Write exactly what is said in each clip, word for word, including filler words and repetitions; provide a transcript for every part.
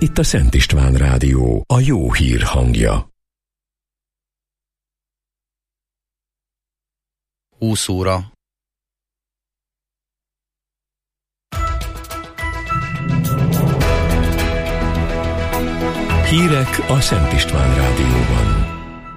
Itt a Szent István Rádió, a jó hír hangja. húsz óra. Hírek a Szent István Rádióban.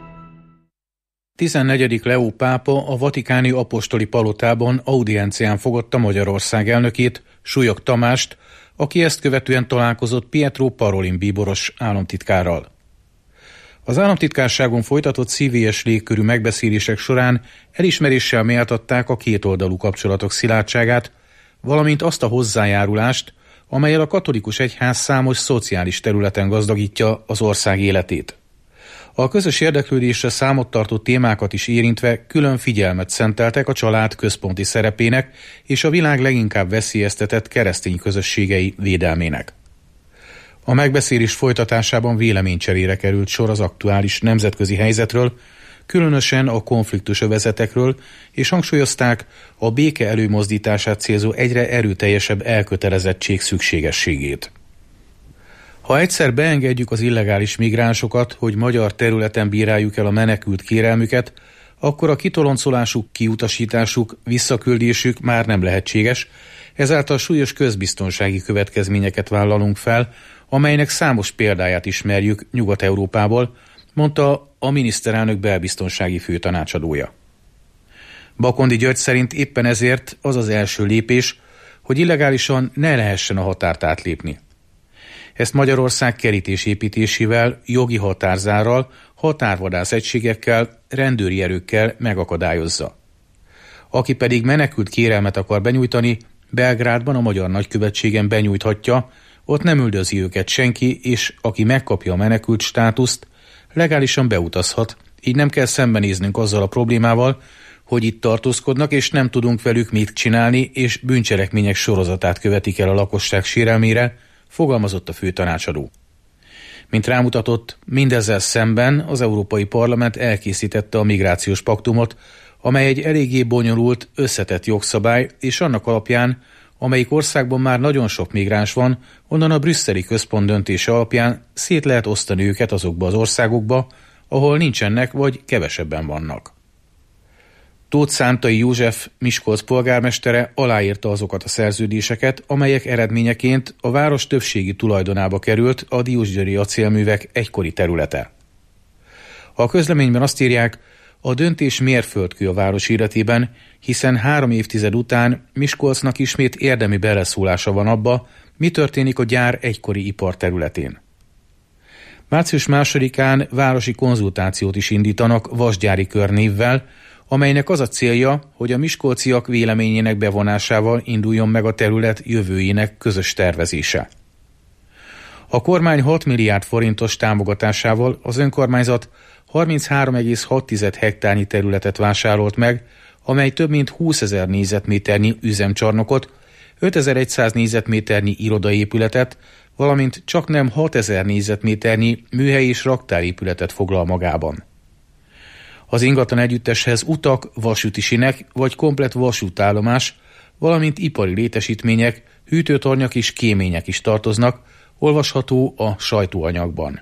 tizennegyedik Leó pápa a vatikáni apostoli palotában audiencián fogadta Magyarország elnökét, Súlyog Tamást, aki ezt követően találkozott Pietro Parolin bíboros államtitkárral. Az államtitkárságon folytatott szívélyes légkörű megbeszélések során elismeréssel méltatták a kétoldalú kapcsolatok szilárdságát, valamint azt a hozzájárulást, amellyel a katolikus egyház számos szociális területen gazdagítja az ország életét. A közös érdeklődésre számot tartó témákat is érintve külön figyelmet szenteltek a család központi szerepének és a világ leginkább veszélyeztetett keresztény közösségei védelmének. A megbeszélés folytatásában véleménycserére került sor az aktuális nemzetközi helyzetről, különösen a konfliktusövezetekről, és hangsúlyozták a béke előmozdítását célzó egyre erőteljesebb elkötelezettség szükségességét. Ha egyszer beengedjük az illegális migránsokat, hogy magyar területen bíráljuk el a menekült kérelmüket, akkor a kitoloncolásuk, kiutasításuk, visszaküldésük már nem lehetséges, ezáltal súlyos közbiztonsági következményeket vállalunk fel, amelynek számos példáját ismerjük Nyugat-Európából, mondta a miniszterelnök belbiztonsági főtanácsadója. Bakondi György szerint éppen ezért az az első lépés, hogy illegálisan ne lehessen a határt átlépni. Ezt Magyarország kerítésépítésével, jogi határzárral, határvadász egységekkel, rendőri erőkkel megakadályozza. Aki pedig menekült kérelmet akar benyújtani, Belgrádban a magyar nagykövetségen benyújthatja, ott nem üldözi őket senki, és aki megkapja a menekült státuszt, legálisan beutazhat, így nem kell szembenéznünk azzal a problémával, hogy itt tartózkodnak, és nem tudunk velük mit csinálni, és bűncselekmények sorozatát követik el a lakosság sérelmére, fogalmazott a főtanácsadó. Mint rámutatott, mindezzel szemben az Európai Parlament elkészítette a migrációs paktumot, amely egy eléggé bonyolult, összetett jogszabály, és annak alapján, amelyik országban már nagyon sok migráns van, onnan a brüsszeli központ döntése alapján szét lehet osztani őket azokba az országokba, ahol nincsenek vagy kevesebben vannak. Tóth Szántai József, Miskolc polgármestere aláírta azokat a szerződéseket, amelyek eredményeként a város többségi tulajdonába került a diósgyőri acélművek egykori területe. A közleményben azt írják, a döntés mérföldkő a város életében, hiszen három évtized után Miskolcnak ismét érdemi beleszólása van abba, mi történik a gyár egykori iparterületén. március másodikán városi konzultációt is indítanak Vasgyári körnévvel, amelynek az a célja, hogy a miskolciak véleményének bevonásával induljon meg a terület jövőjének közös tervezése. A kormány hat milliárd forintos támogatásával az önkormányzat harminchárom egész hat hektárnyi területet vásárolt meg, amely több mint húszezer négyzetméternyi üzemcsarnokot, ötezer-száz négyzetméternyi irodaépületet, valamint csaknem hatezer négyzetméternyi műhely és raktárépületet foglal magában. Az ingatlan együtteshez utak, vasúti sinek vagy komplett vasútállomás, valamint ipari létesítmények, hűtőtornyak és kémények is tartoznak, olvasható a sajtóanyagban.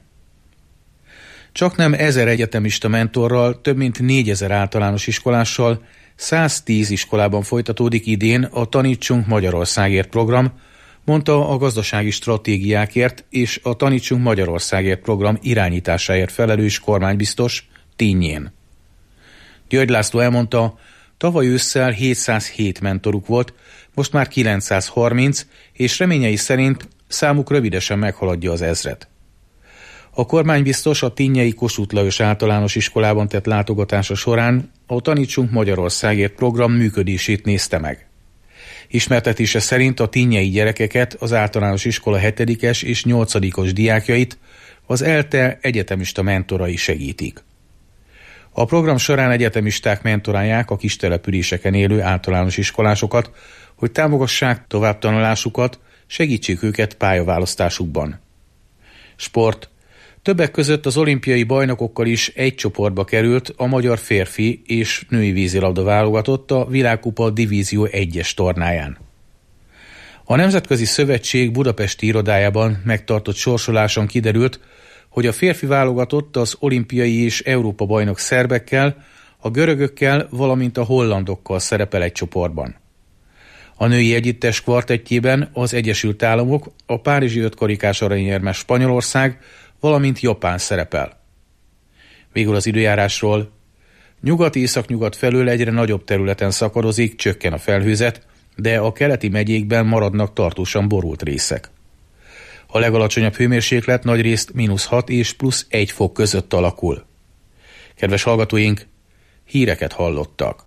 Csaknem ezer egyetemista mentorral, több mint négyezer általános iskolással, száztíz iskolában folytatódik idén a Tanítsunk Magyarországért program, mondta a gazdasági stratégiákért és a Tanítsunk Magyarországért program irányításáért felelős kormánybiztos Tínjén. György László elmondta, tavaly ősszel hétszázhét mentoruk volt, most már kilencszázharminc, és reményei szerint számuk rövidesen meghaladja az ezret. A kormánybiztos a tinnyei Kossuth Lajos általános iskolában tett látogatása során a Tanítsunk Magyarországért program működését nézte meg. Ismertetése szerint a tinnyei gyerekeket, az általános iskola hetedikes és nyolcadikos diákjait az ELTE egyetemista mentorai segítik. A program során egyetemisták mentorálják a kistelepüléseken élő általános iskolásokat, hogy támogassák továbbtanulásukat, segítsék őket pályaválasztásukban. Sport. Többek között az olimpiai bajnokokkal is egy csoportba került a magyar férfi és női vízilabda válogatott a Világkupa Divízió egyes tornáján. A Nemzetközi Szövetség budapesti irodájában megtartott sorsoláson kiderült, hogy a férfi válogatott az olimpiai és Európa-bajnok szerbekkel, a görögökkel, valamint a hollandokkal szerepel egy csoportban. A női együttes kvartettjében az Egyesült Államok, a párizsi ötkarikás aranyérmes Spanyolország, valamint Japán szerepel. Végül az időjárásról. Nyugat-északnyugat felől egyre nagyobb területen szakadozik, csökken a felhőzet, de a keleti megyékben maradnak tartósan borult részek. A legalacsonyabb hőmérséklet nagyrészt mínusz hat és plusz egy fok között alakul. Kedves hallgatóink, híreket hallottak.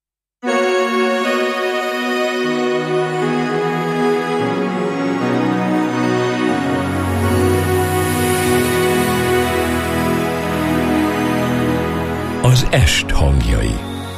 Az est hangjai.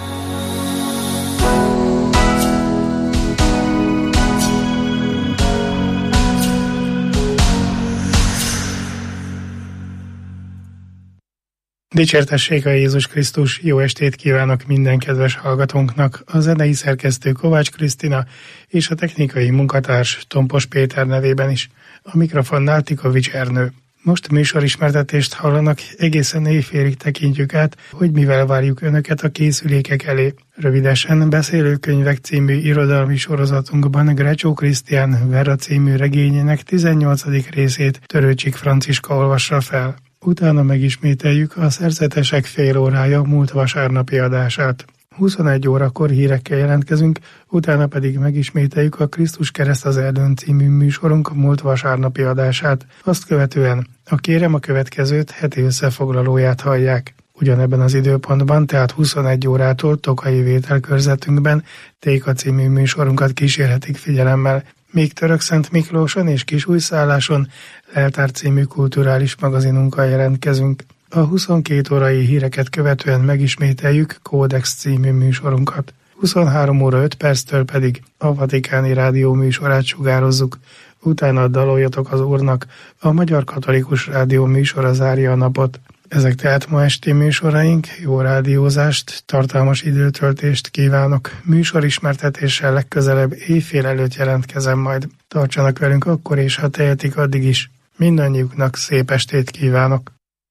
Dicsértessék a Jézus Krisztus, jó estét kívánok minden kedves hallgatónknak, a zenei szerkesztő Kovács Krisztina és a technikai munkatárs Tompos Péter nevében is, a mikrofonnál Tikovics Ernő. Most műsorismertetést hallanak, egészen éjfélig tekintjük át, hogy mivel várjuk Önöket a készülékek elé. Rövidesen Beszélőkönyvek című irodalmi sorozatunkban Grecsó Krisztián Vera című regényének tizennyolcadik részét Törőcsik Franciska olvassa fel. Utána megismételjük a Szerzetesek fél órája múlt vasárnapi adását. huszonegy órakor hírekkel jelentkezünk, utána pedig megismételjük a Krisztus kereszt az erdőn című műsorunk múlt vasárnapi adását. Azt követően a Kérem a következőt heti összefoglalóját hallják. Ugyanebben az időpontban, tehát huszonegy órától Tokai vételkörzetünkben Téka című műsorunkat kísérhetik figyelemmel. Még Törökszent Miklóson és Kisújszálláson Leltár című kulturális magazinunkkal jelentkezünk. A huszonkét órai híreket követően megismételjük Kódex című műsorunkat. huszonhárom óra öt perctől pedig a Vatikáni Rádió műsorát sugározzuk. Utána daloljatok az Úrnak, a Magyar Katolikus Rádió műsora zárja a napot. Ezek tehát ma esti műsoraink, jó rádiózást, tartalmas időtöltést kívánok. Műsorismertetéssel legközelebb éjfél előtt jelentkezem majd. Tartsanak velünk akkor és ha tehetik addig is. Mindannyiuknak szép estét kívánok!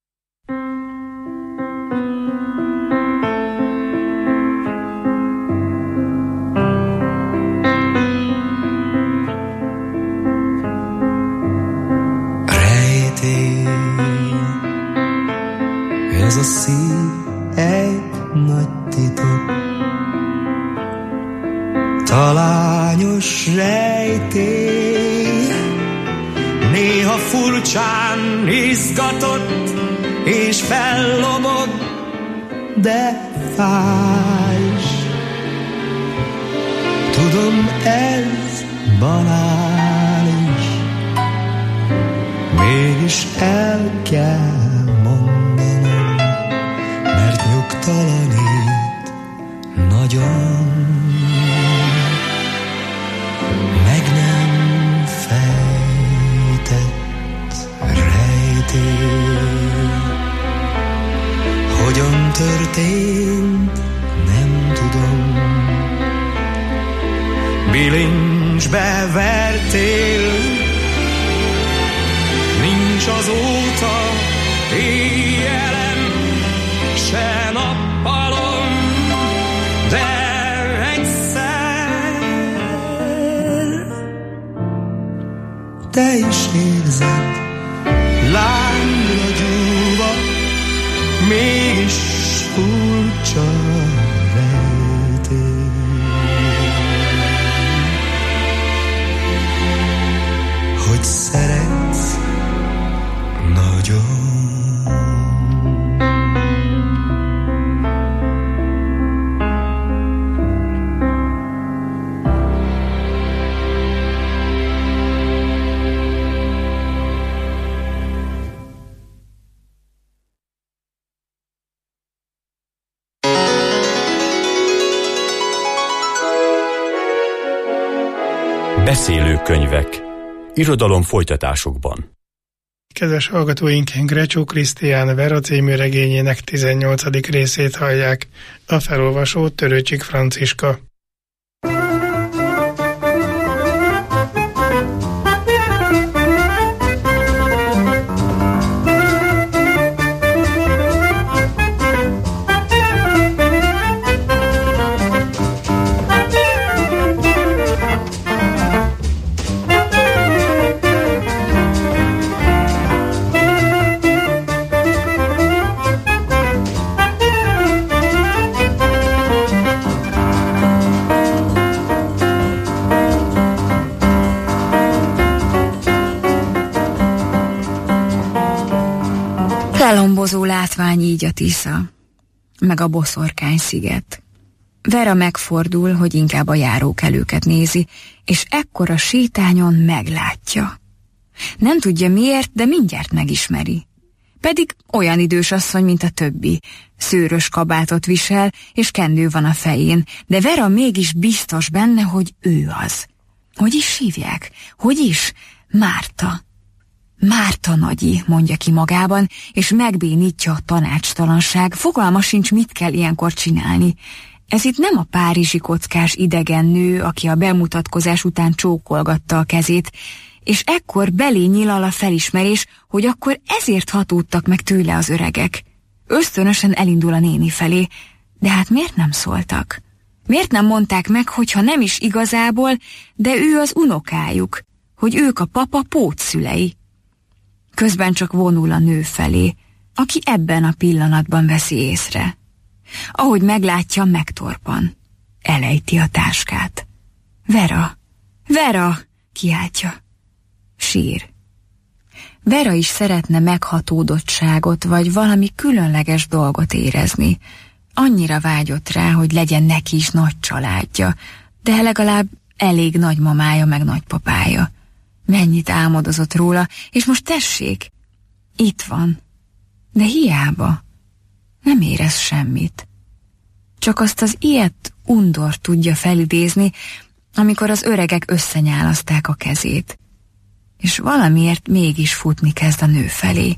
Ez a szív egy nagy titok, talányos rejtély, néha furcsán izgatott és fellobog, de fáj is. Tudom, ez banális, mégis el kell mondanom, mert nyugtalanít nagyon. Meg nem fejtett rejtély, hogyan történt, nem tudom. Bilincsbe vertél, nincs azóta éjjelem, se nappalom, de egyszer te is érzed, lángra gyúlva, mégis furcsa rejtély. Hogy szeretsz nagyon. Beszélőkönyvek. Irodalom folytatásokban. Kedves hallgatóink, Grecsó Krisztián Vera című regényének tizennyolcadik részét hallják. A felolvasó Törőcsik Franciska. Belombozó látvány így a Tisza, meg a Boszorkány-sziget. Vera megfordul, hogy inkább a járókelőket nézi, és ekkor a sétányon meglátja. Nem tudja miért, de mindjárt megismeri. Pedig olyan idős asszony, mint a többi. Szőrös kabátot visel, és kendő van a fején, de Vera mégis biztos benne, hogy ő az. Hogy is hívják? Hogy is? Márta. Márta nagyi, mondja ki magában, és megbénítja a tanácstalanság, fogalma sincs, mit kell ilyenkor csinálni. Ez itt nem a párizsi kockás idegen nő, aki a bemutatkozás után csókolgatta a kezét, és ekkor belé nyilal a felismerés, hogy akkor ezért hatódtak meg tőle az öregek. Ösztönösen elindul a néni felé, de hát miért nem szóltak? Miért nem mondták meg, hogyha nem is igazából, de ő az unokájuk, hogy ők a papa pótszülei? Közben csak vonul a nő felé, aki ebben a pillanatban veszi észre. Ahogy meglátja, megtorpan. Elejti a táskát. Vera! Vera! Kiáltja. Sír. Vera is szeretne meghatódottságot, vagy valami különleges dolgot érezni. Annyira vágyott rá, hogy legyen neki is nagy családja, de legalább elég nagymamája meg nagypapája. Mennyit álmodozott róla, és most tessék, itt van. De hiába. Nem érez semmit. Csak azt az ilyet undor tudja felidézni, amikor az öregek összenyálaszták a kezét. És valamiért mégis futni kezd a nő felé.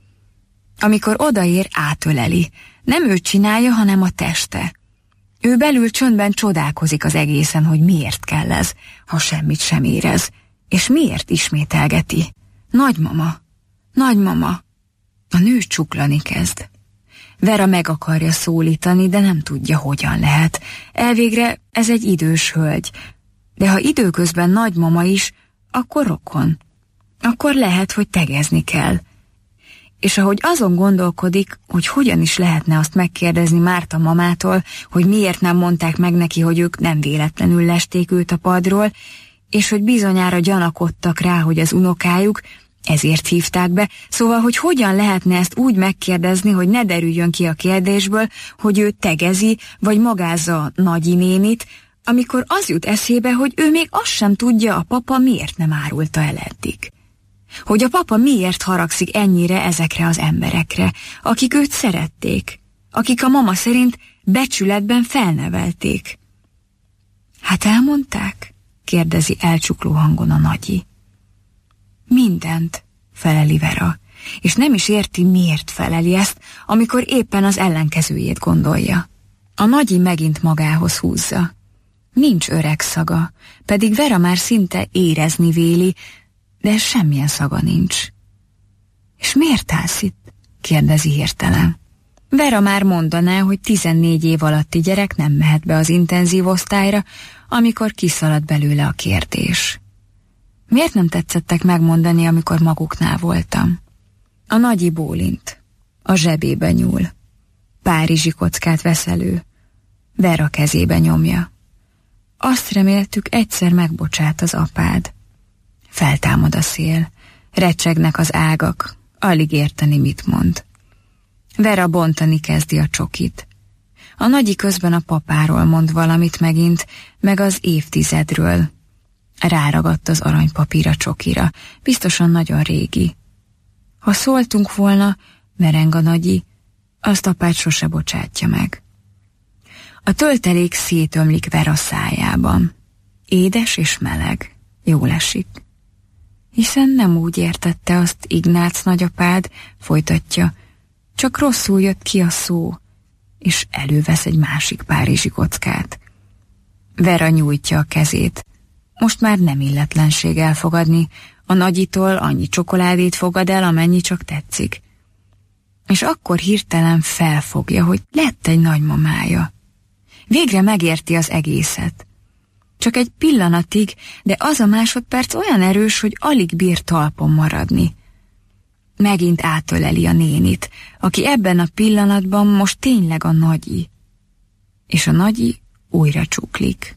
Amikor odaér, átöleli. Nem ő csinálja, hanem a teste. Ő belül csöndben csodálkozik az egészen, hogy miért kell ez, ha semmit sem érez. És miért ismételgeti? Nagymama, nagymama. A nő csuklani kezd. Vera meg akarja szólítani, de nem tudja, hogyan lehet. Elvégre ez egy idős hölgy. De ha időközben nagymama is, akkor rokon. Akkor lehet, hogy tegezni kell. És ahogy azon gondolkodik, hogy hogyan is lehetne azt megkérdezni Márta mamától, hogy miért nem mondták meg neki, hogy ők nem véletlenül lesték őt a padról, és hogy bizonyára gyanakodtak rá, hogy az unokájuk, ezért hívták be, szóval, hogy hogyan lehetne ezt úgy megkérdezni, hogy ne derüljön ki a kérdésből, hogy ő tegezi, vagy magázza a nagyi nénit, amikor az jut eszébe, hogy ő még azt sem tudja, a papa miért nem árulta el eddig. Hogy a papa miért haragszik ennyire ezekre az emberekre, akik őt szerették, akik a mama szerint becsületben felnevelték. Hát elmondták? Kérdezi elcsukló hangon a nagyi. Mindent, feleli Vera, és nem is érti, miért feleli ezt, amikor éppen az ellenkezőjét gondolja. A nagyi megint magához húzza. Nincs öreg szaga, pedig Vera már szinte érezni véli, de semmilyen szaga nincs. És miért állsz itt? Kérdezi hirtelen. Vera már mondaná, hogy tizennégy év alatti gyerek nem mehet be az intenzív osztályra, amikor kiszalad belőle a kérdés. Miért nem tetszettek megmondani, amikor maguknál voltam? A nagyi bólint. A zsebébe nyúl. Párizsi kockát vesz elő. Vera kezébe nyomja. Azt reméltük, egyszer megbocsát az apád. Feltámad a szél. Recsegnek az ágak. Alig érteni, mit mond. Vera bontani kezdi a csokit. A nagyi közben a papáról mond valamit megint, meg az évtizedről. Ráragadt az aranypapír a csokira, biztosan nagyon régi. Ha szóltunk volna, mereng a nagyi, azt apád sose bocsátja meg. A töltelék szétömlik Vera szájában. Édes és meleg, jól esik. Hiszen nem úgy értette azt Ignác nagyapád, folytatja, csak rosszul jött ki a szó, és elővesz egy másik párizsi kockát. Vera nyújtja a kezét. Most már nem illetlenség elfogadni, a nagyitól annyi csokoládét fogad el, amennyi csak tetszik. És akkor hirtelen felfogja, hogy lett egy nagymamája. Végre megérti az egészet. Csak egy pillanatig, de az a másodperc olyan erős, hogy alig bír talpon maradni. Megint átöleli a nénit, aki ebben a pillanatban most tényleg a nagyi. És a nagyi újra csuklik.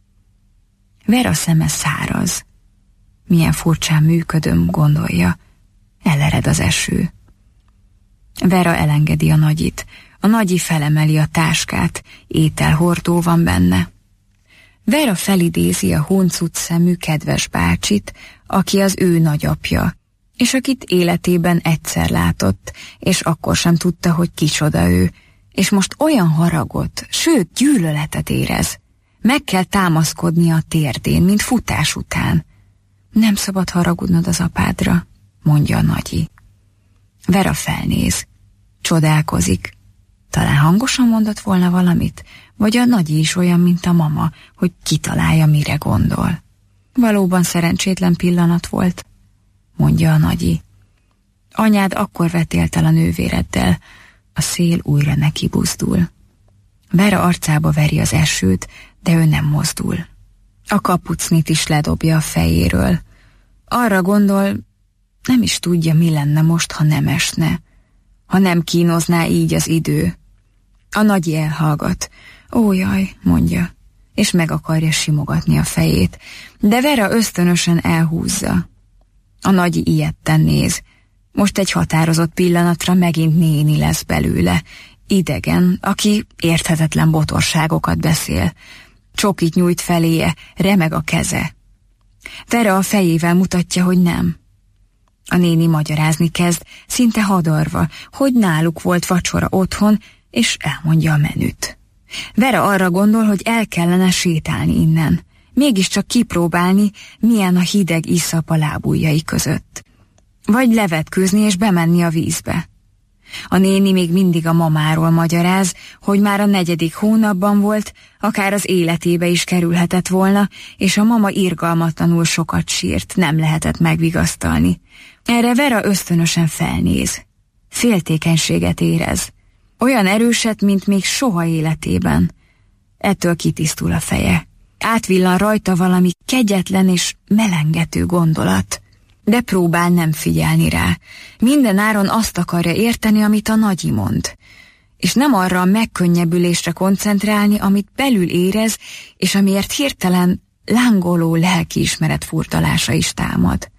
Vera szeme száraz. Milyen furcsán működöm, gondolja. Elered az eső. Vera elengedi a nagyit. A nagyi felemeli a táskát, ételhordó van benne. Vera felidézi a huncut szemű kedves bácsit, aki az ő nagyapja, és akit életében egyszer látott, és akkor sem tudta, hogy kicsoda ő, és most olyan haragot, sőt gyűlöletet érez. Meg kell támaszkodnia a térdén, mint futás után. Nem szabad haragudnod az apádra, mondja a nagyi. Vera felnéz, csodálkozik. Talán hangosan mondott volna valamit, vagy a nagyi is olyan, mint a mama, hogy kitalálja, mire gondol. Valóban szerencsétlen pillanat volt, mondja a nagyi. Anyád akkor vetélt el a nővéreddel, a szél újra neki buzdul. Vera arcába veri az esőt, de ő nem mozdul. A kapucnit is ledobja a fejéről. Arra gondol, nem is tudja, mi lenne most, ha nem esne, ha nem kínozná így az idő. A nagyi elhallgat. Ó, jaj, mondja, és meg akarja simogatni a fejét, de Vera ösztönösen elhúzza. A nagyi ijedten néz. Most egy határozott pillanatra megint néni lesz belőle, idegen, aki érthetetlen botorságokat beszél. Csokit nyújt feléje, remeg a keze. Vera a fejével mutatja, hogy nem. A néni magyarázni kezd, szinte hadarva, hogy náluk volt vacsora otthon, és elmondja a menüt. Vera arra gondol, hogy el kellene sétálni innen, mégiscsak kipróbálni, milyen a hideg iszap a lábujjai között. Vagy levetkőzni és bemenni a vízbe. A néni még mindig a mamáról magyaráz, hogy már a negyedik hónapban volt, akár az életébe is kerülhetett volna, és a mama irgalmatlanul sokat sírt, nem lehetett megvigasztalni. Erre Vera ösztönösen felnéz. Féltékenységet érez. Olyan erőset, mint még soha életében. Ettől kitisztul a feje. Átvillan rajta valami kegyetlen és melengető gondolat. De próbál nem figyelni rá. Minden áron azt akarja érteni, amit a nagyi mond. És nem arra a megkönnyebbülésre koncentrálni, amit belül érez, és amiért hirtelen lángoló lelkiismeret furdalása is támad.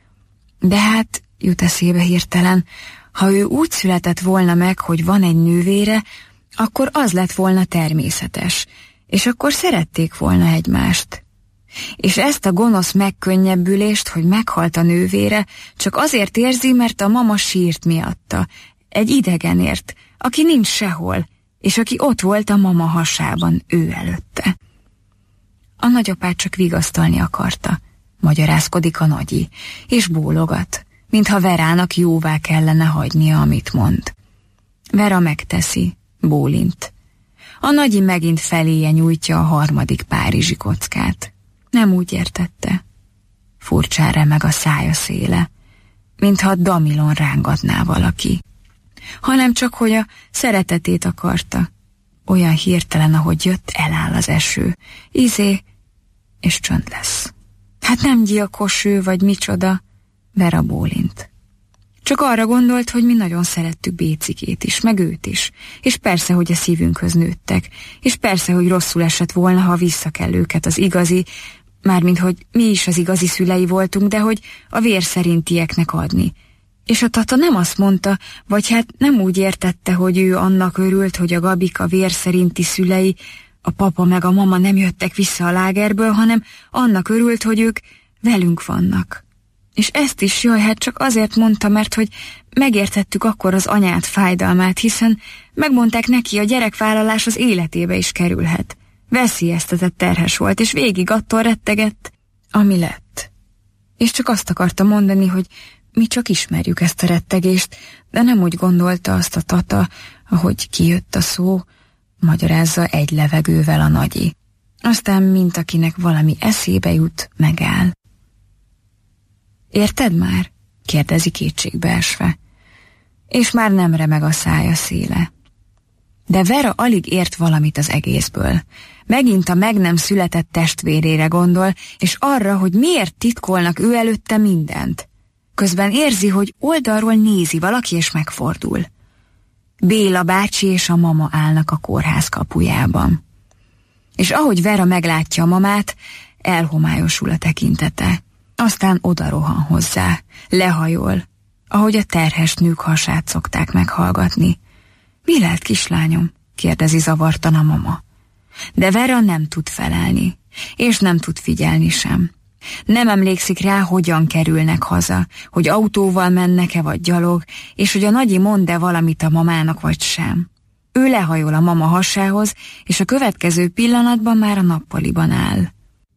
De hát, jut eszébe hirtelen, ha ő úgy született volna meg, hogy van egy nővére, akkor az lett volna természetes, és akkor szerették volna egymást. És ezt a gonosz megkönnyebbülést, hogy meghalt a nővére, csak azért érzi, mert a mama sírt miatta, egy idegenért, aki nincs sehol, és aki ott volt a mama hasában ő előtte. A nagyapát csak vigasztalni akarta, magyarázkodik a nagyi, és bólogat, mintha Verának jóvá kellene hagynia, amit mond. Vera megteszi, bólint. A nagyi megint feléje nyújtja a harmadik párizsi kockát. Nem úgy értette. Furcsán remeg a szája széle, mintha damilon rángatná valaki. Hanem csak, hogy a szeretetét akarta. Olyan hirtelen, ahogy jött, eláll az eső. Izé, és csönd lesz. Hát nem gyilkos ő, vagy micsoda. Vera bólint. Csak arra gondolt, hogy mi nagyon szerettük Bécikét is, meg őt is. És persze, hogy a szívünkhöz nőttek. És persze, hogy rosszul esett volna, ha vissza kell őket az igazi, mármint, hogy mi is az igazi szülei voltunk, de hogy a vér szerintieknek adni. És a tata nem azt mondta, vagy hát nem úgy értette, hogy ő annak örült, hogy a Gabika vér szerinti szülei, a papa meg a mama nem jöttek vissza a lágerből, hanem annak örült, hogy ők velünk vannak. És ezt is, jaj, hát csak azért mondta, mert hogy megértettük akkor az anyát fájdalmát, hiszen megmondták neki, a gyerekvállalás az életébe is kerülhet. Veszélyeztetett terhes volt, és végig attól rettegett, ami lett. És csak azt akarta mondani, hogy mi csak ismerjük ezt a rettegést, de nem úgy gondolta azt a tata, ahogy kijött a szó, magyarázza egy levegővel a nagyi. Aztán, mint akinek valami eszébe jut, megáll. Érted már? Kérdezi kétségbeesve. És már nem remeg a szája széle. De Vera alig ért valamit az egészből. Megint a meg nem született testvérére gondol, és arra, hogy miért titkolnak ő előtte mindent. Közben érzi, hogy oldalról nézi valaki, és megfordul. Béla bácsi és a mama állnak a kórház kapujában. És ahogy Vera meglátja a mamát, elhomályosul a tekintete. Aztán odarohan hozzá, lehajol. ahogy a terhes nők hasát szokták meghallgatni. Mi lett, kislányom? Kérdezi zavartan a mama. De Vera nem tud felelni, és nem tud figyelni sem. Nem emlékszik rá, hogyan kerülnek haza, hogy autóval mennek-e vagy gyalog, és hogy a nagyi mond-e valamit a mamának vagy sem. Ő lehajol a mama hasához, és a következő pillanatban már a nappaliban áll.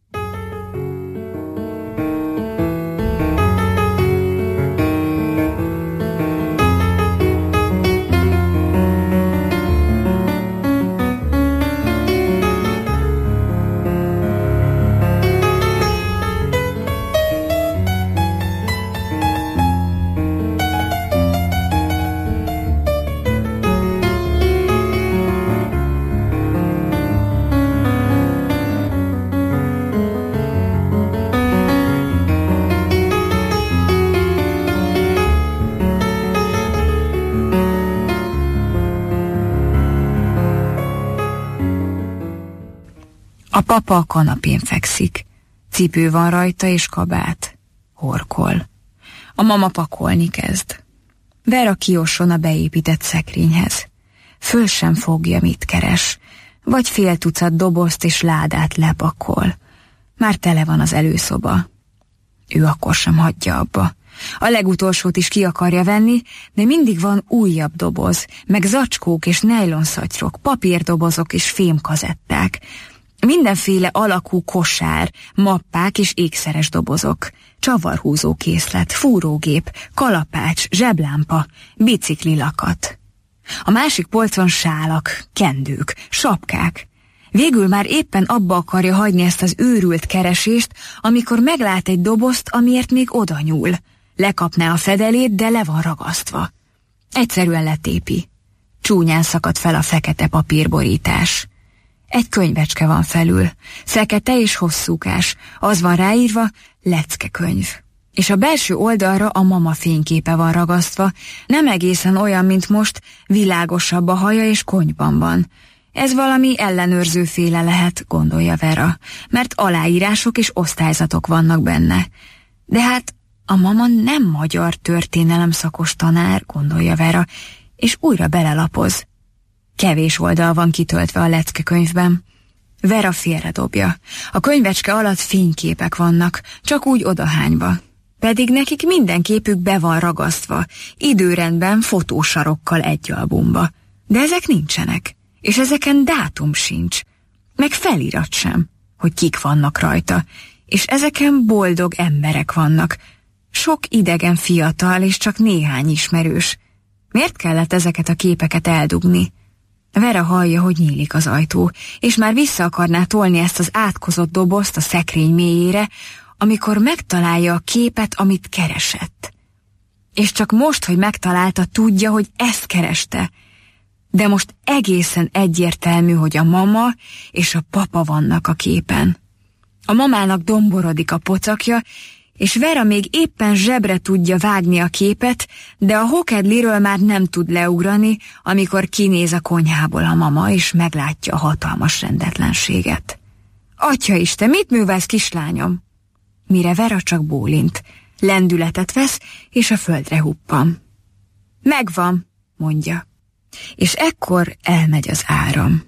A papa a kanapén fekszik. Cipő van rajta és kabát. Horkol. A mama pakolni kezd. Vera kiosson a beépített szekrényhez. Föl sem fogja, mit keres. Vagy fél tucat dobozt és ládát lepakol. Már tele van az előszoba. Ő akkor sem hagyja abba. A legutolsót is ki akarja venni, de mindig van újabb doboz, meg zacskók és nejlonszatyrok, papírdobozok és fémkazetták. Mindenféle alakú kosár, mappák és ékszeres dobozok, csavarhúzó készlet, fúrógép, kalapács, zseblámpa, biciklilakat. A másik polcon sálak, kendők, sapkák. Végül már éppen abba akarja hagyni ezt az őrült keresést, amikor meglát egy dobozt, amiért még oda nyúl. Lekapná a fedelét, de le van ragasztva. Egyszerűen letépi. Csúnyán szakad fel a fekete papírborítás. Egy könyvecske van felül, fekete és hosszúkás, az van ráírva, leckekönyv. És a belső oldalra a mama fényképe van ragasztva, nem egészen olyan, mint most, világosabb a haja és konyban van. Ez valami ellenőrzőféle lehet, gondolja Vera, mert aláírások és osztályzatok vannak benne. De hát a mama nem magyar történelem szakos tanár, gondolja Vera, és újra belelapoz. Kevés oldal van kitöltve a leckekönyvben. Vera félredobja. A könyvecske alatt fényképek vannak, csak úgy odahányva. Pedig nekik minden képük be van ragasztva, időrendben fotósarokkal egy albumba. De ezek nincsenek, és ezeken dátum sincs, meg felirat sem, hogy kik vannak rajta, és ezeken boldog emberek vannak. Sok idegen fiatal, és csak néhány ismerős. Miért kellett ezeket a képeket eldugni? Vera hallja, hogy nyílik az ajtó, és már vissza akarná tolni ezt az átkozott dobozt a szekrény mélyére, amikor megtalálja a képet, amit keresett. És csak most, hogy megtalálta, tudja, hogy ezt kereste. De most egészen egyértelmű, hogy a mama és a papa vannak a képen. A mamának domborodik a pocakja, és Vera még éppen zsebre tudja vágni a képet, de a hokedliről már nem tud leugrani, amikor kinéz a konyhából a mama, és meglátja a hatalmas rendetlenséget. Atyaisten, mit művelsz, kislányom? Mire Vera csak bólint, lendületet vesz, és a földre huppan. Megvan, mondja, és ekkor elmegy az áram.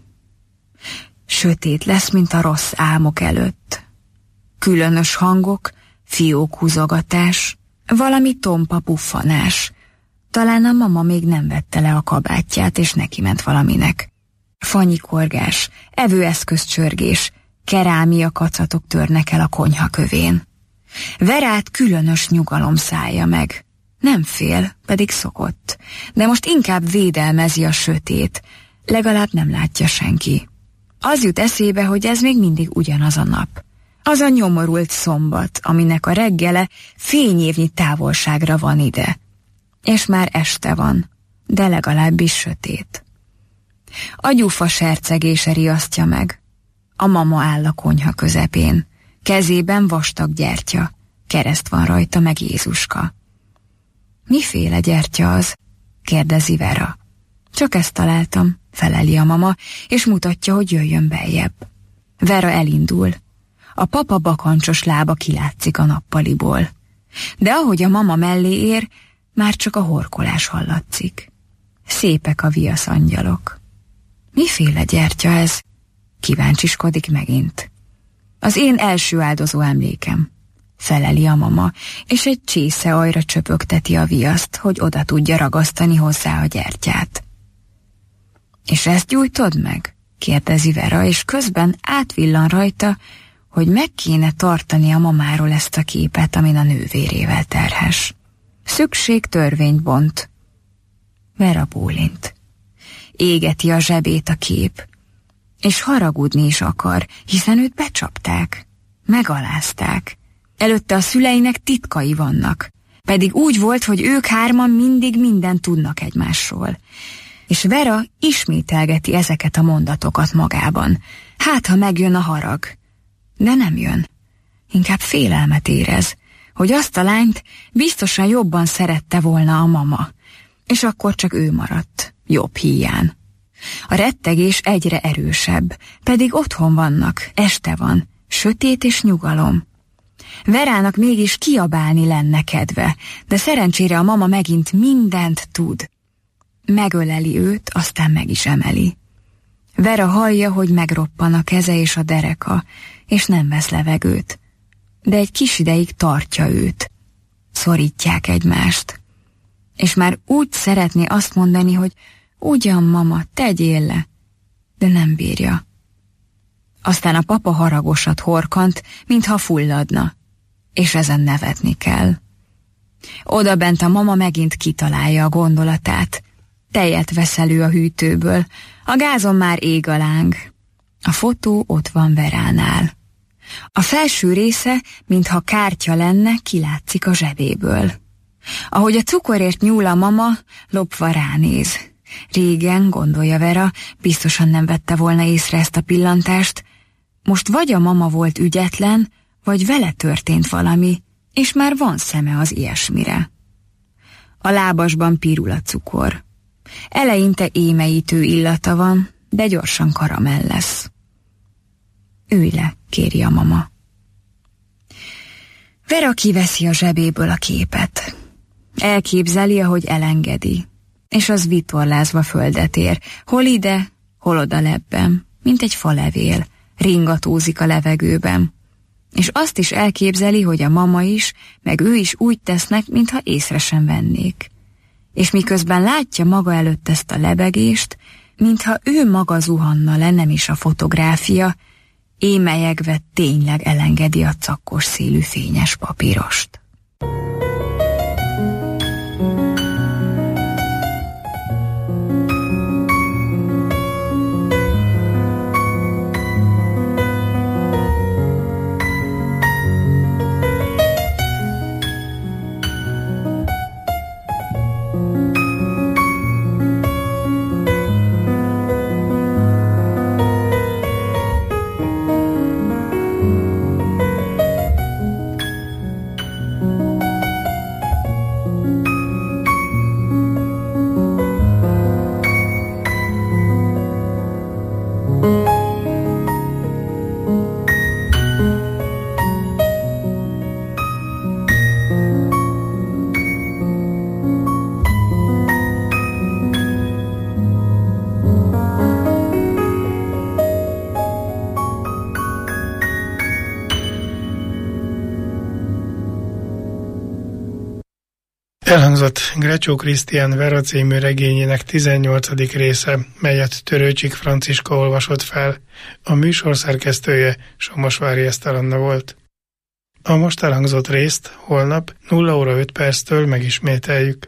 Sötét lesz, mint a rossz álmok előtt. Különös hangok, fiók húzogatás, valami tompa puffanás. Talán a mama még nem vette le a kabátját, és neki ment valaminek. Fanyikorgás, evőeszközcsörgés, kerámia kacatok törnek el a konyha kövén. Verát különös nyugalom szállja meg. Nem fél, pedig szokott, de most inkább védelmezi a sötét, legalább nem látja senki. Az jut eszébe, hogy ez még mindig ugyanaz a nap. Az a nyomorult szombat, aminek a reggele fényévnyi távolságra van ide. És már este van, de legalábbis sötét. A gyufa sercegése riasztja meg. A mama áll a konyha közepén. Kezében vastag gyertya. Kereszt van rajta, meg Jézuska. Miféle gyertya az? Kérdezi Vera. Csak ezt találtam, feleli a mama, és mutatja, hogy jöjjön beljebb. Vera elindul. A papa bakancsos lába kilátszik a nappaliból. De ahogy a mama mellé ér, már csak a horkolás hallatszik. Szépek a viasz angyalok. Miféle gyertya ez? Kíváncsiskodik megint. Az én első áldozó emlékem, feleli a mama, és egy csésze ajra csöpögteti a viaszt, hogy oda tudja ragasztani hozzá a gyertyát. És ezt gyújtod meg? Kérdezi Vera, és közben átvillan rajta, hogy meg kéne tartani a mamáról ezt a képet, amin a nővérével terhes. Szükség törvényt bont. Vera bólint. Égeti a zsebét a kép, és haragudni is akar, hiszen őt becsapták, megalázták. Előtte a szüleinek titkai vannak, pedig úgy volt, hogy ők hárman mindig mindent tudnak egymásról. És Vera ismételgeti ezeket a mondatokat magában. Hát, ha megjön a harag. De nem jön. Inkább félelmet érez, hogy azt a lányt biztosan jobban szerette volna a mama, és akkor csak ő maradt, jobb híján. A rettegés egyre erősebb, pedig otthon vannak, este van, sötét és nyugalom. Verának mégis kiabálni lenne kedve, de szerencsére a mama megint mindent tud. Megöleli őt, aztán meg is emeli. Vera hallja, hogy megroppan a keze és a dereka, és nem vesz levegőt. De egy kis ideig tartja őt. Szorítják egymást. És már úgy szeretné azt mondani, hogy ugyan, mama, tegyél le, de nem bírja. Aztán a papa haragosat horkant, mintha fulladna, és ezen nevetni kell. Oda bent a mama megint kitalálja a gondolatát. Tejet vesz elő a hűtőből, a gázon már ég a láng. A fotó ott van Veránál. A felső része, mintha kártya lenne, kilátszik a zsebéből. Ahogy a cukorért nyúl a mama, lopva ránéz. Régen, gondolja Vera, biztosan nem vette volna észre ezt a pillantást. Most vagy a mama volt ügyetlen, vagy vele történt valami, és már van szeme az ilyesmire. A lábasban pirul a cukor. Eleinte émeítő illata van, de gyorsan karamell lesz. Ülj le, kéri a mama. Vera kiveszi a zsebéből a képet. Elképzeli, ahogy elengedi, és az vitorlázva földet ér, hol ide, hol oda lebben, mint egy falevél, ringatózik a levegőben. És azt is elképzeli, hogy a mama is, meg ő is úgy tesznek, mintha észre sem vennék. És miközben látja maga előtt ezt a lebegést, mintha ő maga zuhanna le, nem is a fotográfia, émelyegve tényleg elengedi a cakkos szélű fényes papírost. Elhangzott Grecsó Krisztián Vera című regényének tizennyolcadik része, melyet Törőcsik Franciska olvasott fel. A műsor szerkesztője Somosvári Eszter Anna volt. A most elhangzott részt holnap nulla óra öt perctől megismételjük.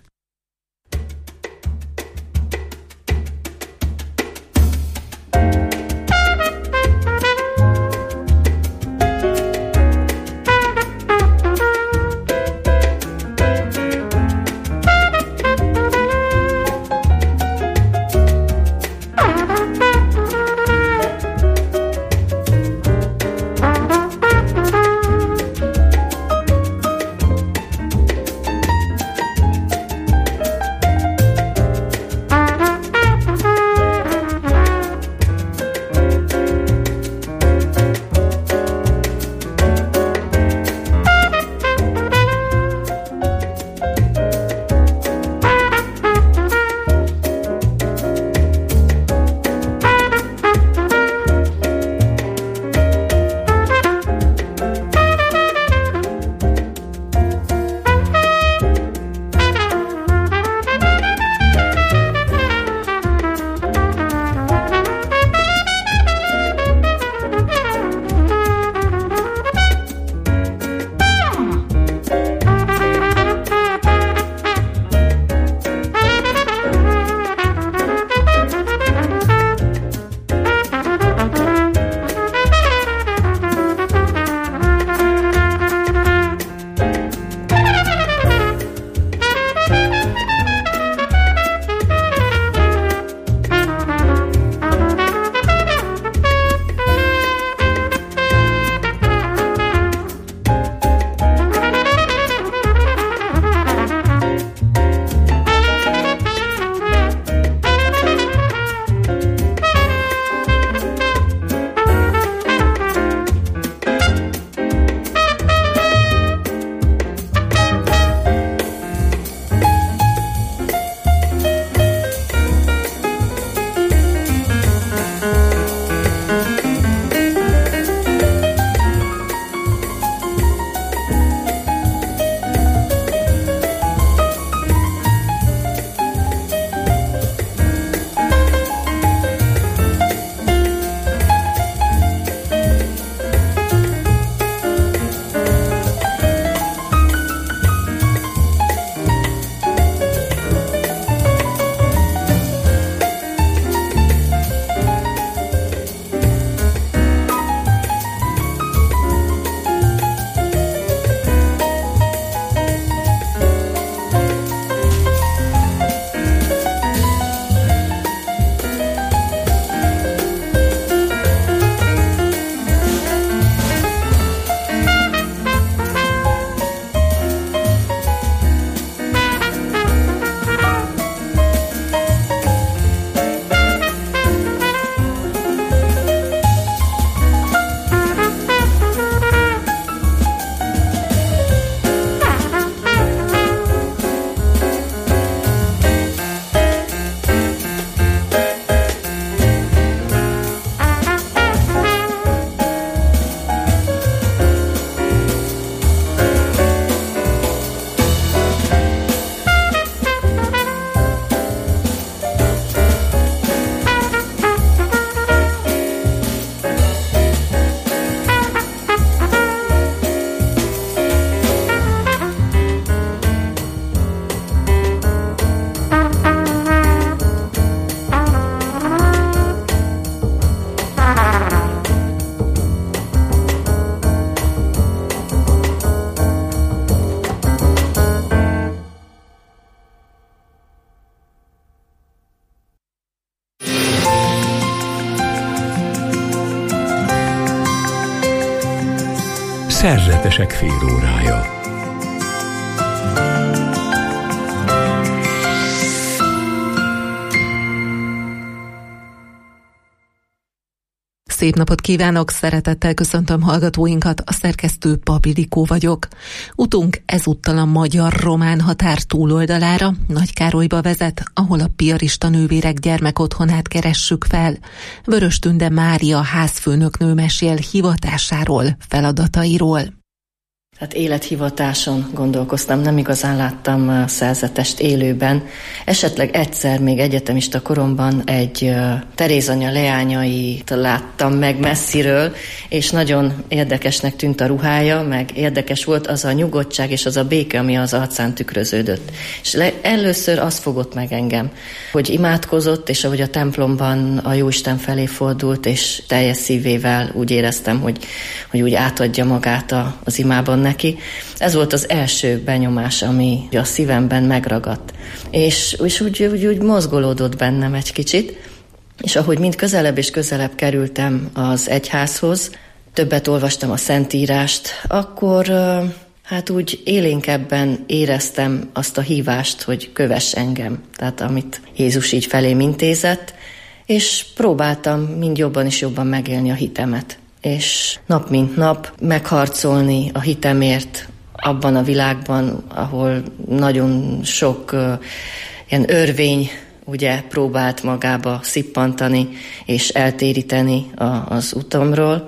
Szerzetesek félórája. Szép napot kívánok, szeretettel köszöntöm hallgatóinkat, a szerkesztő Pap Ildikó vagyok. Utunk ezúttal a magyar-román határ túloldalára, Nagykárolyba vezet, ahol a piarista nővérek gyermekotthonát keressük fel. Vörös Tünde Mária házfőnöknő mesél hivatásáról, feladatairól. Hát élethivatáson gondolkoztam, nem igazán láttam a szerzetest élőben. Esetleg egyszer még egyetemista koromban egy uh, Terézanya leányait láttam meg messziről, és nagyon érdekesnek tűnt a ruhája, meg érdekes volt az a nyugodtság és az a béke, ami az arcán tükröződött. És le, először az fogott meg engem, hogy imádkozott, és ahogy a templomban a Jóisten felé fordult, és teljes szívével úgy éreztem, hogy, hogy úgy átadja magát a, az imában neki. Ez volt az első benyomás, ami a szívemben megragadt. És, és úgy, úgy, úgy mozgolódott bennem egy kicsit, és ahogy mind közelebb és közelebb kerültem az egyházhoz, többet olvastam a Szentírást, akkor hát úgy élénkebben éreztem azt a hívást, hogy kövess engem, tehát amit Jézus így felém intézett, és próbáltam mind jobban és jobban megélni a hitemet. És nap mint nap megharcolni a hitemért abban a világban, ahol nagyon sok uh, ilyen örvény ugye próbált magába szippantani és eltéríteni a, az utamról,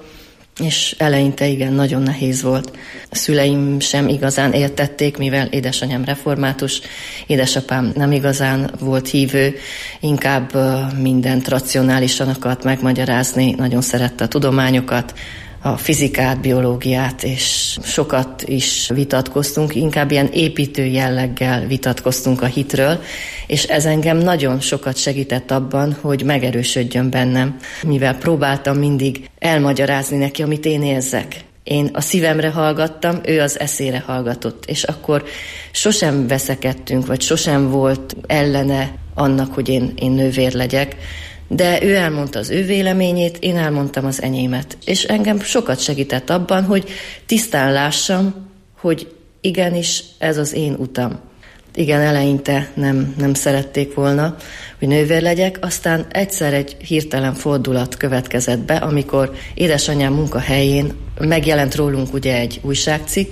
és eleinte igen, nagyon nehéz volt. A szüleim sem igazán értették, mivel édesanyám református, édesapám nem igazán volt hívő, inkább mindent racionálisan akart megmagyarázni, nagyon szerette a tudományokat, a fizikát, biológiát, és sokat is vitatkoztunk, inkább ilyen építő jelleggel vitatkoztunk a hitről, és ez engem nagyon sokat segített abban, hogy megerősödjön bennem, mivel próbáltam mindig elmagyarázni neki, amit én érzek. Én a szívemre hallgattam, ő az eszére hallgatott, és akkor sosem veszekedtünk, vagy sosem volt ellene annak, hogy én, én nővér legyek, de ő elmondta az ő véleményét, én elmondtam az enyémet. És engem sokat segített abban, hogy tisztán lássam, hogy igenis ez az én utam. Igen, eleinte nem, nem szerették volna, hogy nővér legyek, aztán egyszer egy hirtelen fordulat következett be, amikor édesanyám munkahelyén megjelent rólunk ugye egy újságcikk,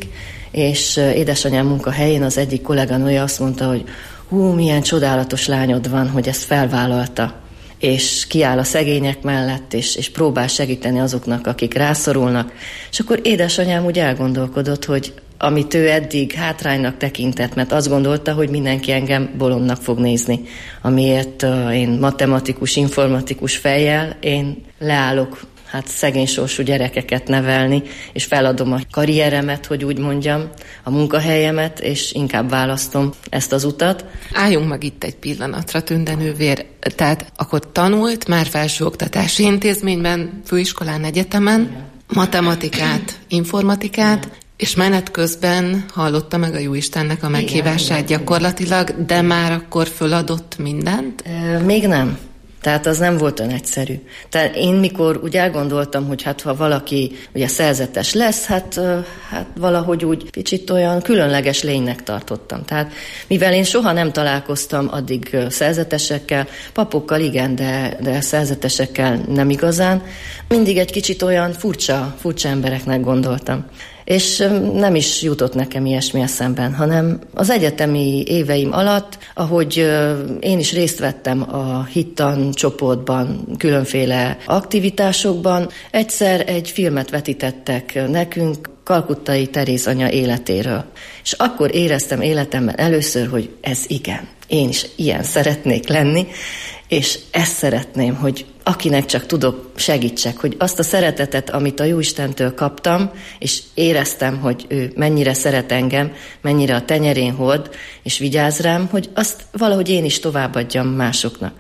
és édesanyám munkahelyén az egyik kolléganője azt mondta, hogy hú, milyen csodálatos lányod van, hogy ezt felvállalta, és kiáll a szegények mellett, és, és próbál segíteni azoknak, akik rászorulnak. És akkor édesanyám úgy elgondolkodott, hogy amit ő eddig hátránynak tekintett, mert azt gondolta, hogy mindenki engem bolondnak fog nézni, amiért uh, én matematikus, informatikus fejjel, én leállok hát szegény sorsú gyerekeket nevelni, és feladom a karrieremet, hogy úgy mondjam, a munkahelyemet, és inkább választom ezt az utat. Álljunk meg itt egy pillanatra, Tünde nővér. Tehát akkor tanult már felsőoktatási intézményben, főiskolán, egyetemen, matematikát, informatikát, és menet közben hallotta meg a Jóistennek a meghívását gyakorlatilag, de már akkor föladott mindent? Még nem. Tehát az nem volt olyan egyszerű. Tehát én mikor úgy elgondoltam, hogy hát ha valaki ugye szerzetes lesz, hát, hát valahogy úgy kicsit olyan különleges lénynek tartottam. Tehát mivel én soha nem találkoztam addig szerzetesekkel, papokkal igen, de, de szerzetesekkel nem igazán, mindig egy kicsit olyan furcsa, furcsa embereknek gondoltam. És nem is jutott nekem ilyesmi eszemben, hanem az egyetemi éveim alatt, ahogy én is részt vettem a hittan csoportban, különféle aktivitásokban, egyszer egy filmet vetítettek nekünk kalkuttai Terézanya életéről. És akkor éreztem életemben először, hogy ez igen, én is ilyen szeretnék lenni, és ezt szeretném, hogy akinek csak tudok, segítsek, hogy azt a szeretetet, amit a Jóistentől kaptam, és éreztem, hogy ő mennyire szeret engem, mennyire a tenyerén hord, és vigyáz rám, hogy azt valahogy én is továbbadjam másoknak.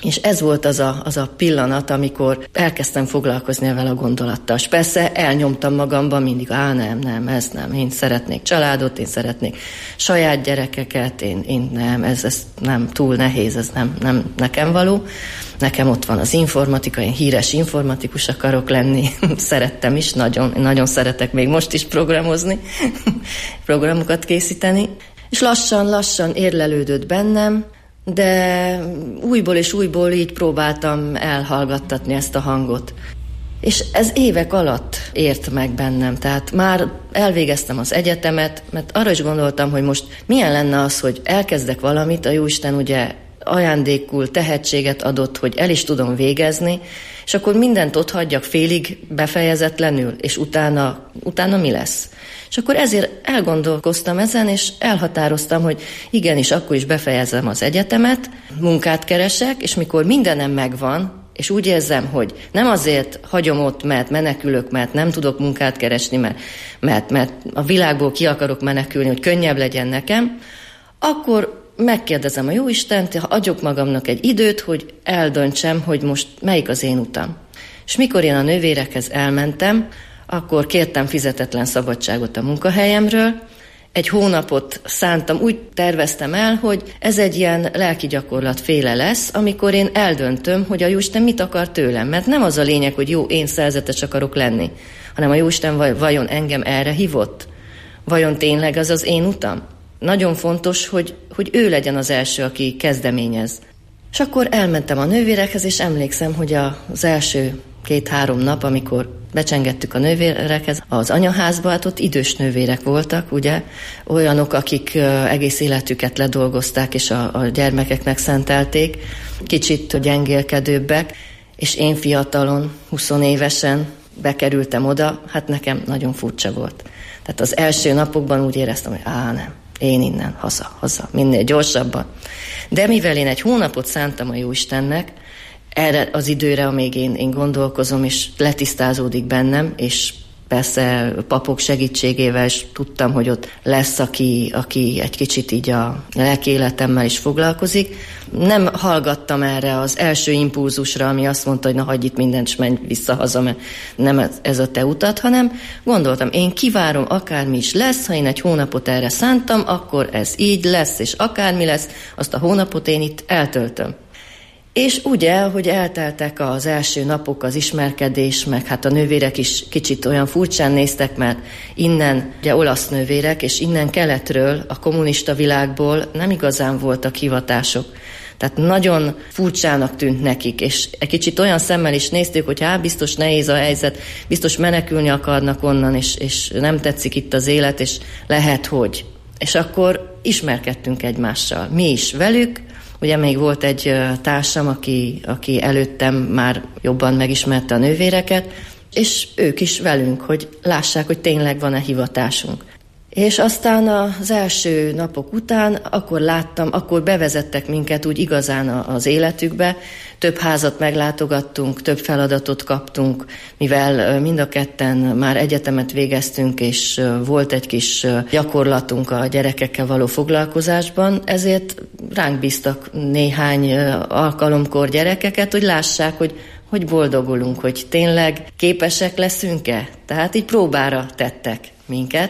És ez volt az a, az a pillanat, amikor elkezdtem foglalkozni ezzel a gondolattal. És persze elnyomtam magamban mindig, á nem, nem, ez nem, én szeretnék családot, én szeretnék saját gyerekeket, én, én nem, ez, ez nem túl nehéz, ez nem, nem nekem való. Nekem ott van az informatika, én híres informatikus akarok lenni, szerettem is, nagyon, nagyon szeretek még most is programozni, programokat készíteni. És lassan-lassan érlelődött bennem, de újból és újból így próbáltam elhallgattatni ezt a hangot. És ez évek alatt ért meg bennem, tehát már elvégeztem az egyetemet, mert arra is gondoltam, hogy most milyen lenne az, hogy elkezdek valamit, a Jóisten ugye ajándékul tehetséget adott, hogy el is tudom végezni, és akkor mindent ott hagyjak félig befejezetlenül, és utána, utána mi lesz? És akkor ezért elgondolkoztam ezen, és elhatároztam, hogy igenis, akkor is befejezem az egyetemet, munkát keresek, és mikor mindenem megvan, és úgy érzem, hogy nem azért hagyom ott, mert menekülök, mert nem tudok munkát keresni, mert, mert, mert a világból ki akarok menekülni, hogy könnyebb legyen nekem, akkor megkérdezem a Jóistent, ha adjuk magamnak egy időt, hogy eldöntsem, hogy most melyik az én utam. És mikor én a nővérekhez elmentem, akkor kértem fizetetlen szabadságot a munkahelyemről, egy hónapot szántam, úgy terveztem el, hogy ez egy ilyen lelki gyakorlat féle lesz, amikor én eldöntöm, hogy a Jóisten mit akar tőlem. Mert nem az a lényeg, hogy jó, én szerzetes akarok lenni, hanem a Jóisten vajon engem erre hívott? Vajon tényleg az az én utam? Nagyon fontos, hogy, hogy ő legyen az első, aki kezdeményez. És akkor elmentem a nővérekhez, és emlékszem, hogy az első két-három nap, amikor becsengettük a nővérekhez az anyaházba, hát ott idős nővérek voltak, ugye, olyanok, akik egész életüket ledolgozták, és a, a gyermekeknek szentelték, kicsit gyengélkedőbbek, és én fiatalon, huszonévesen bekerültem oda, hát nekem nagyon furcsa volt. Tehát az első napokban úgy éreztem, hogy á, nem, én innen, haza, haza, minél gyorsabban. De mivel én egy hónapot szántam a Jóistennek, erre az időre, amíg én, én gondolkozom, és letisztázódik bennem, és persze papok segítségével is tudtam, hogy ott lesz, aki, aki egy kicsit így a lelki életemmel is foglalkozik. Nem hallgattam erre az első impulzusra, ami azt mondta, hogy na hagyj itt mindent, és menj vissza haza, mert nem ez a te utat, hanem gondoltam, én kivárom, akármi is lesz, ha én egy hónapot erre szántam, akkor ez így lesz, és akármi lesz, azt a hónapot én itt eltöltöm. És ugye, hogy elteltek az első napok, az ismerkedés, meg hát a nővérek is kicsit olyan furcsán néztek, mert innen, ugye olasz nővérek, és innen keletről, a kommunista világból nem igazán voltak hivatások. Tehát nagyon furcsának tűnt nekik, és egy kicsit olyan szemmel is néztük, hogy hát biztos nehéz a helyzet, biztos menekülni akarnak onnan, és, és nem tetszik itt az élet, és lehet, hogy. És akkor ismerkedtünk egymással. Mi is velük. Ugye még volt egy társam, aki, aki előttem már jobban megismerte a nővéreket, és ők is velünk, hogy lássák, hogy tényleg van-e hivatásunk. És aztán az első napok után akkor láttam, akkor bevezettek minket úgy igazán az életükbe, több házat meglátogattunk, több feladatot kaptunk, mivel mind a ketten már egyetemet végeztünk, és volt egy kis gyakorlatunk a gyerekekkel való foglalkozásban, ezért ránk bíztak néhány alkalomkor gyerekeket, hogy lássák, hogy hogy boldogulunk, hogy tényleg képesek leszünk-e. Tehát így próbára tettek minket.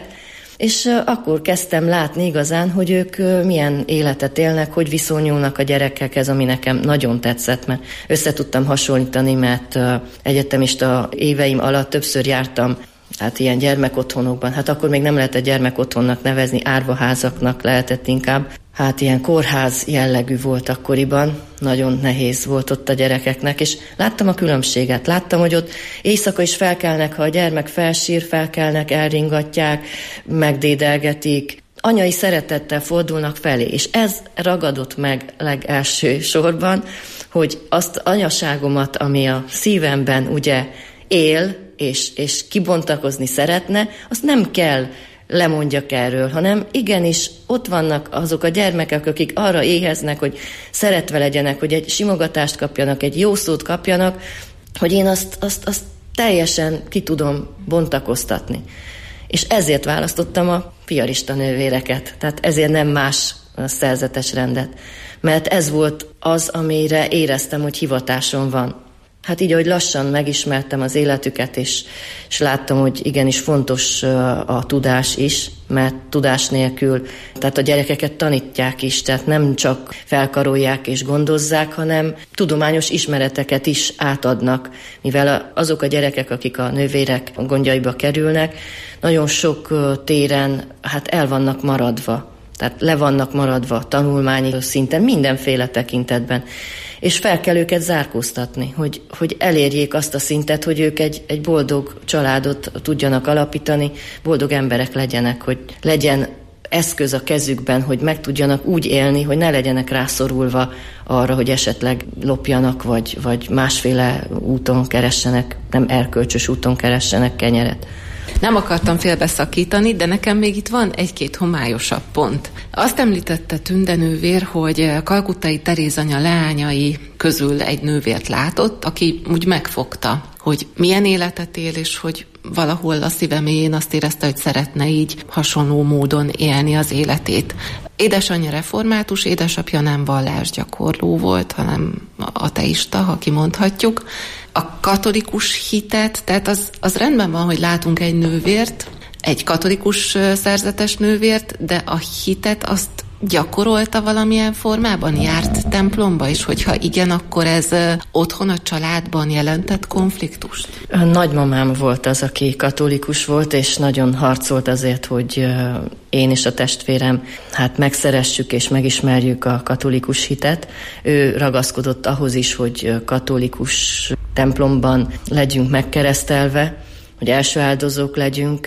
És akkor kezdtem látni igazán, hogy ők milyen életet élnek, hogy viszonyulnak a gyerekekhez, ami nekem nagyon tetszett, mert összetudtam hasonlítani, mert egyetemista éveim alatt többször jártam hát ilyen gyermekotthonokban, hát akkor még nem lehetett gyermekotthonnak nevezni, árvaházaknak lehetett inkább. Hát ilyen kórház jellegű volt akkoriban, nagyon nehéz volt ott a gyerekeknek, és láttam a különbséget. Láttam, hogy ott éjszaka is felkelnek, ha a gyermek felsír, felkelnek, elringatják, megdédelgetik. Anyai szeretettel fordulnak felé, és ez ragadott meg legelső sorban, hogy azt anyaságomat, ami a szívemben ugye él, és, és kibontakozni szeretne, azt nem kell lemondjak erről, hanem igenis ott vannak azok a gyermekek, akik arra éheznek, hogy szeretve legyenek, hogy egy simogatást kapjanak, egy jó szót kapjanak, hogy én azt, azt, azt teljesen ki tudom bontakoztatni. És ezért választottam a piarista nővéreket, tehát ezért nem más szerzetes rendet. mert ez volt az, amire éreztem, hogy hivatásom van. Hát így, ahogy lassan megismertem az életüket, és, és láttam, hogy igenis fontos a tudás is, mert tudás nélkül, tehát a gyerekeket tanítják is, tehát nem csak felkarolják és gondozzák, hanem tudományos ismereteket is átadnak, mivel azok a gyerekek, akik a nővérek gondjaiba kerülnek, nagyon sok téren hát el vannak maradva. Tehát le vannak maradva tanulmányi szinten, mindenféle tekintetben. És fel kell őket zárkóztatni, hogy, hogy elérjék azt a szintet, hogy ők egy, egy boldog családot tudjanak alapítani, boldog emberek legyenek, hogy legyen eszköz a kezükben, hogy meg tudjanak úgy élni, hogy ne legyenek rászorulva arra, hogy esetleg lopjanak, vagy, vagy másféle úton keressenek, nem erkölcsös úton keressenek kenyeret. Nem akartam félbeszakítani, de nekem még itt van egy-két homályosabb pont. Azt említette Tünde nővér, hogy kalkuttai Terézanya leányai közül egy nővért látott, aki úgy megfogta, hogy milyen életet él, és hogy valahol a szíve mélyén azt érezte, hogy szeretne így hasonló módon élni az életét. Édesanyja református, édesapja nem vallásgyakorló volt, hanem ateista, ha kimondhatjuk. A katolikus hitet, tehát az, az rendben van, hogy látunk egy nővért, egy katolikus szerzetes nővért, de a hitet azt gyakorolta valamilyen formában? Járt templomba? És hogyha igen, akkor ez otthon a családban jelentett konfliktust? A nagymamám volt az, aki katolikus volt, és nagyon harcolt azért, hogy én és a testvérem hát megszeressük és megismerjük a katolikus hitet. Ő ragaszkodott ahhoz is, hogy katolikus templomban legyünk megkeresztelve, hogy első áldozók legyünk,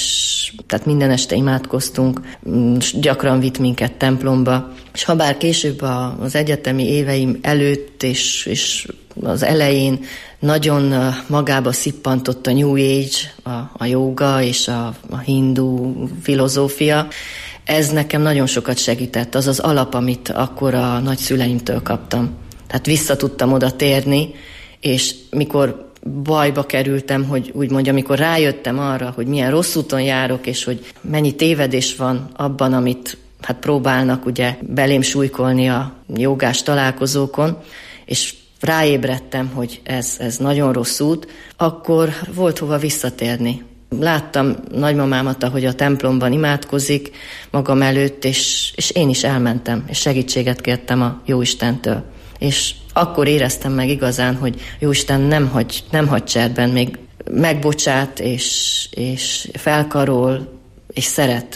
és tehát minden este imádkoztunk, gyakran vitt minket templomba, és habár később az egyetemi éveim előtt és, és az elején nagyon magába szippantott a New Age, a, a jóga és a, a hindu filozófia, ez nekem nagyon sokat segített, az az alap, amit akkor a nagyszüleimtől kaptam. Tehát vissza tudtam oda térni, és mikor bajba kerültem, hogy úgy mondjam, amikor rájöttem arra, hogy milyen rossz úton járok, és hogy mennyi tévedés van abban, amit hát próbálnak ugye belém súlykolni a jogás találkozókon, és ráébredtem, hogy ez, ez nagyon rossz út, akkor volt hova visszatérni. Láttam nagymamámat, ahogy a templomban imádkozik magam előtt, és, és én is elmentem, és segítséget kértem a Jóistentől. És akkor éreztem meg igazán, hogy Jóisten nem hagy, nem hagy cserben, még megbocsát, és, és felkarol, és szeret.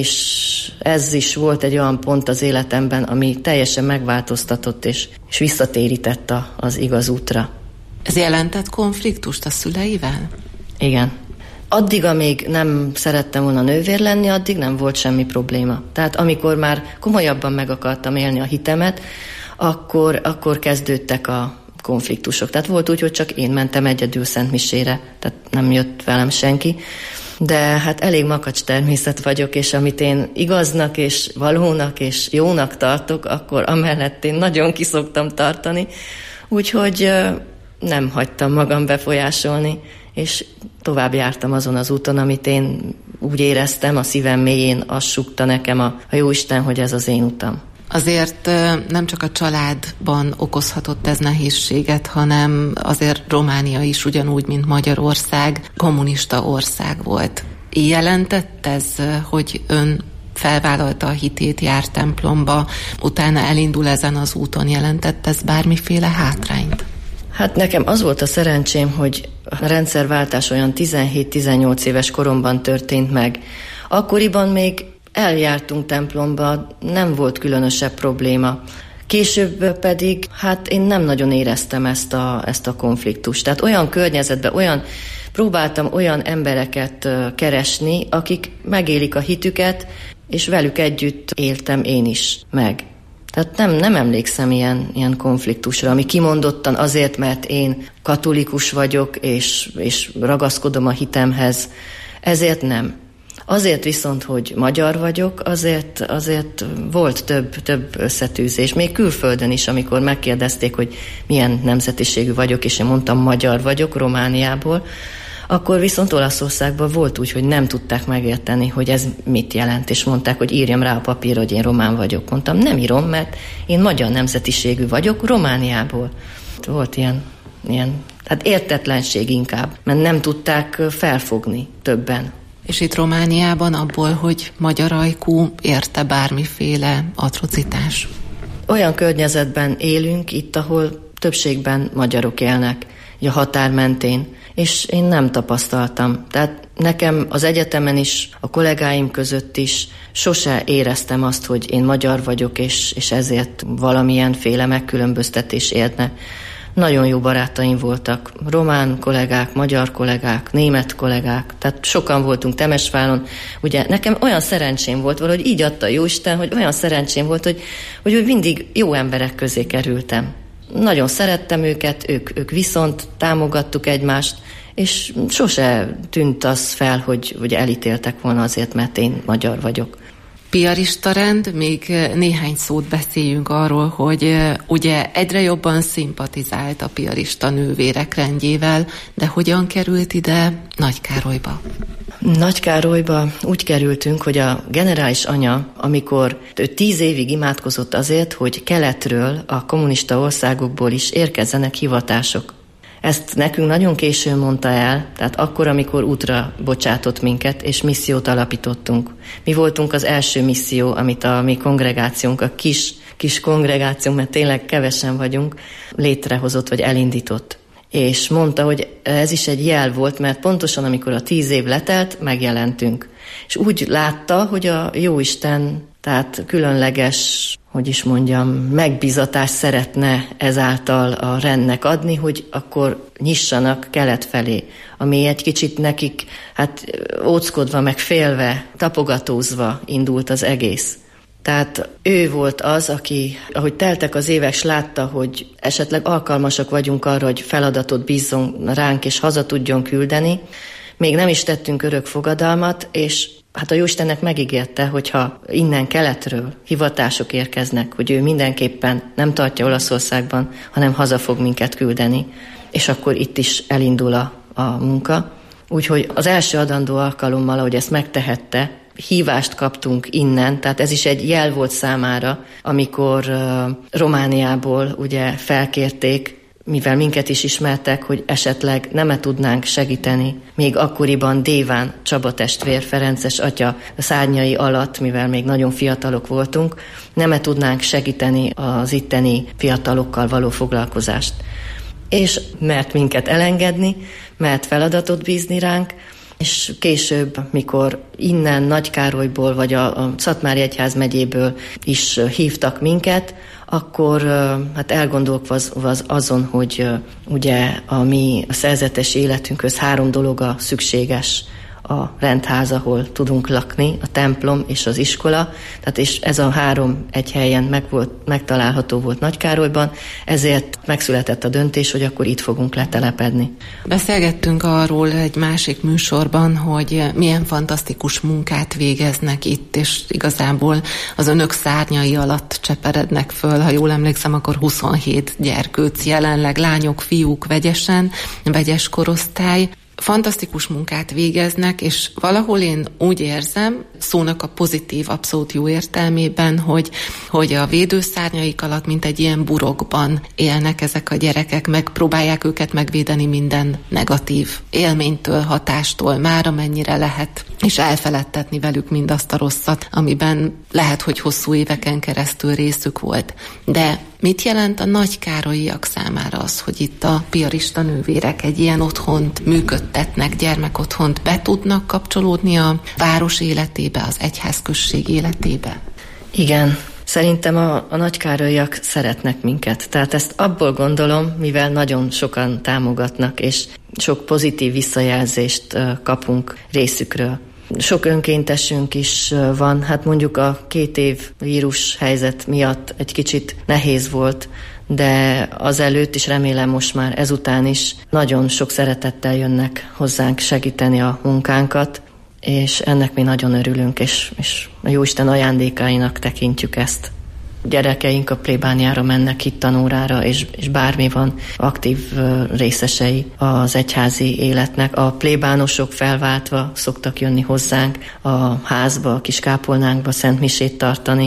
És ez is volt egy olyan pont az életemben, ami teljesen megváltoztatott, és, és visszatérített a, az igaz útra. Ez jelentett konfliktust a szüleivel? Igen. Addig, amíg nem szerettem volna nővér lenni, addig nem volt semmi probléma. Tehát amikor már komolyabban meg akartam élni a hitemet, akkor, akkor kezdődtek a konfliktusok. Tehát volt úgy, hogy csak én mentem egyedül szentmisére, tehát nem jött velem senki. De hát elég makacs természet vagyok, és amit én igaznak és valónak és jónak tartok, akkor amellett én nagyon kiszoktam tartani. Úgyhogy nem hagytam magam befolyásolni, és tovább jártam azon az úton, amit én úgy éreztem, a szívem mélyén azt súgta nekem a, a Jóisten, hogy ez az én utam. Azért nem csak a családban okozhatott ez nehézséget, hanem azért Románia is ugyanúgy, mint Magyarország, kommunista ország volt. Jelentett ez, hogy ön felvállalta a hitét, járt templomba, utána elindul ezen az úton, jelentett ez bármiféle hátrányt? Hát nekem az volt a szerencsém, hogy a rendszerváltás olyan tizenhét-tizennyolc éves koromban történt meg. Akkoriban még eljártunk templomba, nem volt különösebb probléma. Később pedig, hát én nem nagyon éreztem ezt a, ezt a konfliktust. Tehát olyan környezetben, olyan, próbáltam olyan embereket keresni, akik megélik a hitüket, és velük együtt éltem én is meg. Tehát nem, nem emlékszem ilyen, ilyen konfliktusra, ami kimondottan azért, mert én katolikus vagyok, és, és ragaszkodom a hitemhez. Ezért nem. Azért viszont, hogy magyar vagyok, azért, azért volt több, több összetűzés. Még külföldön is, amikor megkérdezték, hogy milyen nemzetiségű vagyok, és én mondtam, magyar vagyok, Romániából, Akkor viszont Olaszországban volt úgy, hogy nem tudták megérteni, hogy ez mit jelent, és mondták, hogy írjam rá a papírra, hogy én román vagyok. Mondtam, nem írom, mert én magyar nemzetiségű vagyok, Romániából. Volt ilyen, ilyen hát értetlenség inkább, mert nem tudták felfogni többen. És itt Romániában abból, hogy magyar ajkú, érte bármiféle atrocitás? Olyan környezetben élünk itt, ahol többségben magyarok élnek, a határ mentén, és én nem tapasztaltam. Tehát nekem az egyetemen is, a kollégáim között is sose éreztem azt, hogy én magyar vagyok, és, és ezért valamilyenféle megkülönböztetés érne. Nagyon jó barátaim voltak, román kollégák, magyar kollégák, német kollégák, tehát sokan voltunk Temesváron. Ugye nekem olyan szerencsém volt, valahogy így adta Jóisten, hogy olyan szerencsém volt, hogy, hogy mindig jó emberek közé kerültem. Nagyon szerettem őket, ők, ők viszont támogattuk egymást, és sose tűnt az fel, hogy, hogy elítéltek volna azért, mert én magyar vagyok. Piarista rend, még néhány szót beszéljünk arról, hogy ugye egyre jobban szimpatizált a piarista nővérek rendjével, de hogyan került ide Nagykárolyba? Nagykárolyba úgy kerültünk, hogy a generális anya, amikor ő tíz évig imádkozott azért, hogy keletről, a kommunista országokból is érkezzenek hivatások. Ezt nekünk nagyon későn mondta el, tehát akkor, amikor útra bocsátott minket, és missziót alapítottunk. Mi voltunk az első misszió, amit a mi kongregációnk, a kis, kis kongregációnk, mert tényleg kevesen vagyunk, létrehozott, vagy elindított. És mondta, hogy ez is egy jel volt, mert pontosan amikor a tíz év letelt, megjelentünk. És úgy látta, hogy a Jóisten, tehát különleges, hogy is mondjam, megbízatást szeretne ezáltal a rendnek adni, hogy akkor nyissanak kelet felé, ami egy kicsit nekik, hát óckodva, meg félve, tapogatózva indult az egész. Tehát ő volt az, aki, ahogy teltek az évek, s látta, hogy esetleg alkalmasak vagyunk arra, hogy feladatot bízzon ránk, és haza tudjon küldeni. Még nem is tettünk örök fogadalmat, és hát a Jóistennek megígérte, hogyha innen keletről hivatások érkeznek, hogy ő mindenképpen nem tartja Olaszországban, hanem haza fog minket küldeni. És akkor itt is elindul a, a munka. Úgyhogy az első adandó alkalommal, ahogy ezt megtehette, hívást kaptunk innen, tehát ez is egy jel volt számára, amikor uh, Romániából ugye felkérték, mivel minket is ismertek, hogy esetleg nem tudnánk segíteni. Még akkoriban Déván Csaba testvér, Ferences atya szárnyai alatt, mivel még nagyon fiatalok voltunk, nem tudnánk segíteni az itteni fiatalokkal való foglalkozást. És mert minket elengedni, mert feladatot bízni ránk, és később, mikor innen Nagykárolyból, vagy a, a Szatmári Egyház megyéből is hívtak minket, akkor hát elgondolkozva azon, hogy ugye a mi a szerzetes életünkhöz három dolog a szükséges: a rendház, ahol tudunk lakni, a templom és az iskola. Tehát és ez a három egy helyen meg volt, megtalálható volt Nagykárolyban, ezért megszületett a döntés, hogy akkor itt fogunk letelepedni. Beszélgettünk arról egy másik műsorban, hogy milyen fantasztikus munkát végeznek itt, és igazából az önök szárnyai alatt cseperednek föl, ha jól emlékszem, akkor huszonhét gyerkőc jelenleg, lányok, fiúk vegyesen, vegyes korosztály. Fantasztikus munkát végeznek, és valahol én úgy érzem, szónak a pozitív, abszolút jó értelmében, hogy, hogy a védőszárnyaik alatt, mint egy ilyen burokban élnek ezek a gyerekek, megpróbálják őket megvédeni minden negatív élménytől, hatástól, már amennyire lehet, és elfeledtetni velük mindazt a rosszat, amiben lehet, hogy hosszú éveken keresztül részük volt. De mit jelent a nagykárolyiak számára az, hogy itt a piarista nővérek egy ilyen otthont működtetnek, gyermekotthont, be tudnak kapcsolódni a város életébe, az egyházközség életébe? Igen, szerintem a, a nagykárolyiak szeretnek minket. Tehát ezt abból gondolom, mivel nagyon sokan támogatnak, és sok pozitív visszajelzést kapunk részükről. Sok önkéntesünk is van, hát mondjuk a két év vírus helyzet miatt egy kicsit nehéz volt, de azelőtt is, remélem most már ezután is nagyon sok szeretettel jönnek hozzánk segíteni a munkánkat, és ennek mi nagyon örülünk, és, és a Jóisten ajándékainak tekintjük ezt. gyerekeink a plébániára mennek, hittanórára, és, és bármi van, aktív részesei az egyházi életnek. A plébánosok felváltva szoktak jönni hozzánk a házba, a kis kápolnánkba szentmisét tartani,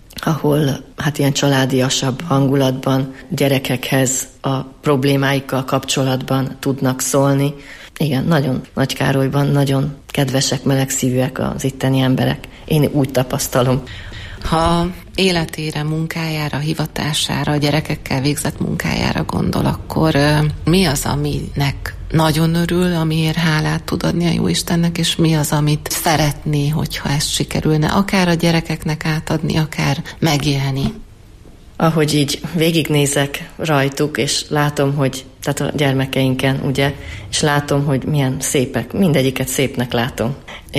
ahol hát ilyen családiasabb hangulatban gyerekekhez a problémáikkal kapcsolatban tudnak szólni. Igen, nagyon Nagykárolyban nagyon kedvesek, melegszívűek az itteni emberek. Én úgy tapasztalom. Ha életére, munkájára, hivatására, a gyerekekkel végzett munkájára gondol, akkor mi az, aminek nagyon örül, amiért hálát tud adni a Jóistennek, és mi az, amit szeretné, hogyha ezt sikerülne, akár a gyerekeknek átadni, akár megélni? Ahogy így végignézek rajtuk, és látom, hogy, tehát a gyermekeinken, ugye, és látom, hogy milyen szépek, mindegyiket szépnek látom.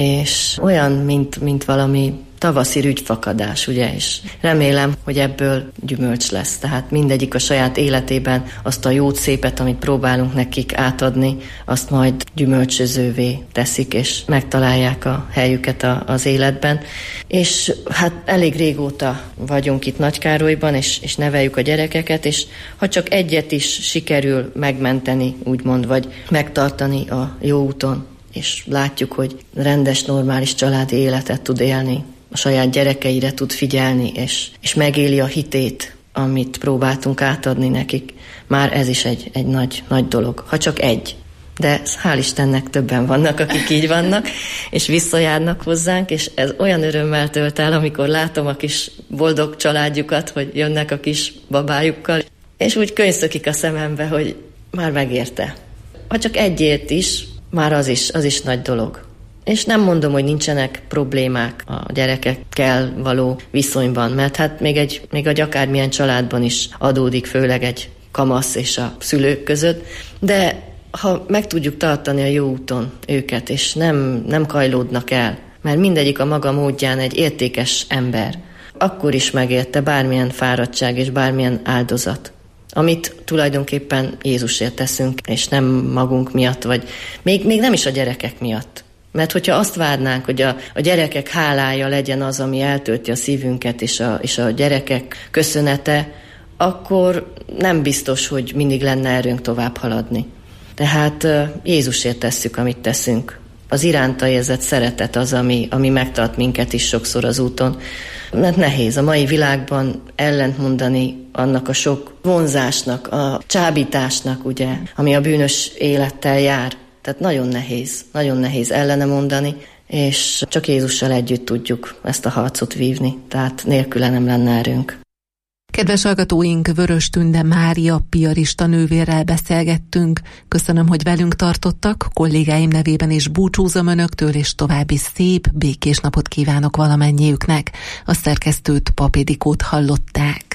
És olyan, mint, mint valami tavaszi rügyfakadás, ugye, és remélem, hogy ebből gyümölcs lesz. Tehát mindegyik a saját életében azt a jót, szépet, amit próbálunk nekik átadni, azt majd gyümölcsözővé teszik, és megtalálják a helyüket a, az életben. És hát elég régóta vagyunk itt Nagykárolyban, és, és neveljük a gyerekeket, és ha csak egyet is sikerül megmenteni, úgymond, vagy megtartani a jó úton, és látjuk, hogy rendes, normális családi életet tud élni, a saját gyerekeire tud figyelni, és, és megéli a hitét, amit próbáltunk átadni nekik. Már ez is egy, egy nagy, nagy dolog. Ha csak egy. De hál' Istennek többen vannak, akik így vannak, és visszajárnak hozzánk, és ez olyan örömmel tölt el, amikor látom a kis boldog családjukat, hogy jönnek a kis babájukkal, és úgy könyszökik a szemembe, hogy már megérte. Ha csak egyért is, már az is, az is nagy dolog. És nem mondom, hogy nincsenek problémák a gyerekekkel való viszonyban, mert hát még egy, még egy akármilyen családban is adódik, főleg egy kamasz és a szülők között, de ha meg tudjuk tartani a jó úton őket, és nem, nem kajlódnak el, mert mindegyik a maga módján egy értékes ember, akkor is megérte bármilyen fáradtság és bármilyen áldozat, amit tulajdonképpen Jézusért teszünk, és nem magunk miatt, vagy még, még nem is a gyerekek miatt. Mert hogyha azt várnánk, hogy a, a gyerekek hálája legyen az, ami eltölti a szívünket, és a, és a gyerekek köszönete, akkor nem biztos, hogy mindig lenne erőnk tovább haladni. Tehát Jézusért tesszük, amit teszünk. Az iránta érzett szeretet az, ami, ami megtart minket is sokszor az úton. Mert nehéz a mai világban ellentmondani annak a sok vonzásnak, a csábításnak, ugye, ami a bűnös élettel jár. Tehát nagyon nehéz, nagyon nehéz ellene mondani, és csak Jézussal együtt tudjuk ezt a harcot vívni, tehát nélküle nem lenne erőnk. Kedves hallgatóink, Vörös Tünde Mária piarista nővérrel beszélgettünk. Köszönöm, hogy velünk tartottak, kollégáim nevében is búcsúzom önöktől, és további szép, békés napot kívánok valamennyiüknek. A szerkesztőt, Pap Ildikót hallották.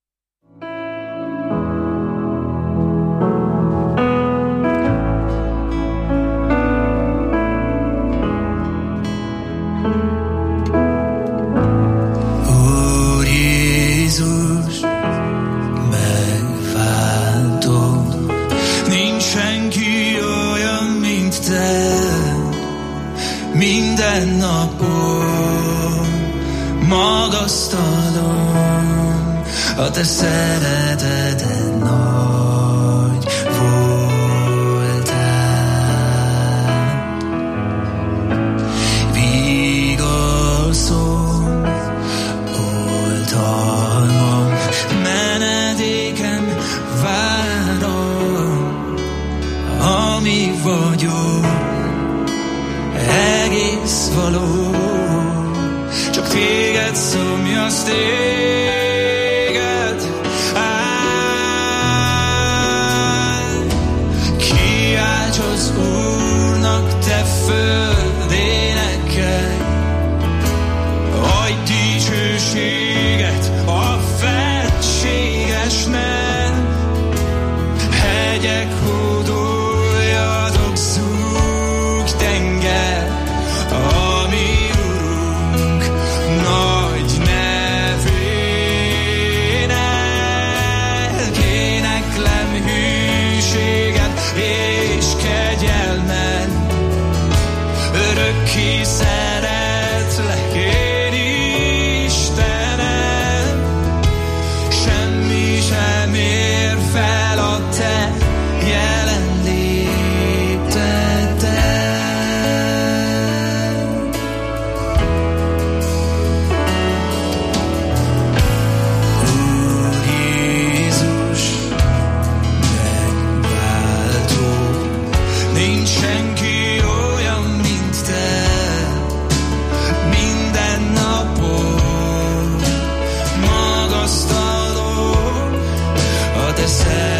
Minden napon magasztalom a te szereteted nagy voltál. Vigaszom, oltalmam, menedékem, várom, ami vagyok. Egész való, csak téged szomjaz, téged áll. Kiálts az Úrnak, te föld, énekelj, adj dicsőséget a fentségesnek. Hegyek hódoljatok, zúg tenger, a mi Urunk nagy nevének. Éneklem hűséget és kegyelmet, örökké szeretlek én, Istenem. te szeretet.